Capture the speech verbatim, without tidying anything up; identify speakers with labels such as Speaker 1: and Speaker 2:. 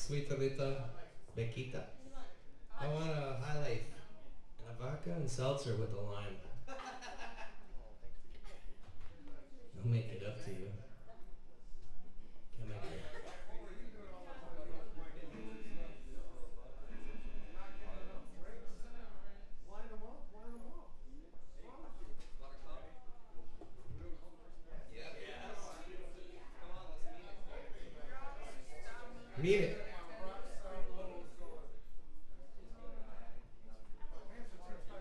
Speaker 1: Sweet Rita, Bequita. I want a high life and a vodka and seltzer with a lime. I'll make it up to you. Can't make it. Meet it.